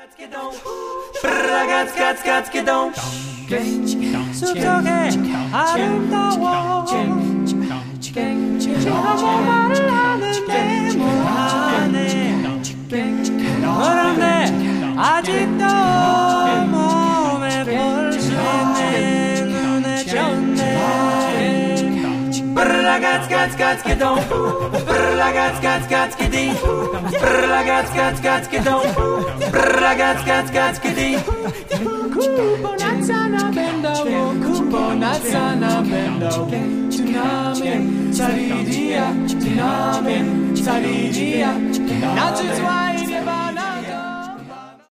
브라가츠가츠가츠게동 숲속에 아름다워 아무 말을 하는데 뭐하네 그런데 아직도 몸에 볼수있네 눈에 좋네 브라가츠가츠가츠게동 브라가츠가츠가츠게디 브라가츠가츠가츠게동 브라가츠가츠가츠게디 쿠포나사나 벤다오 쿠포나사나 벤다오 두나멘 사리디야 두나멘 사리디야 나츠즈와이리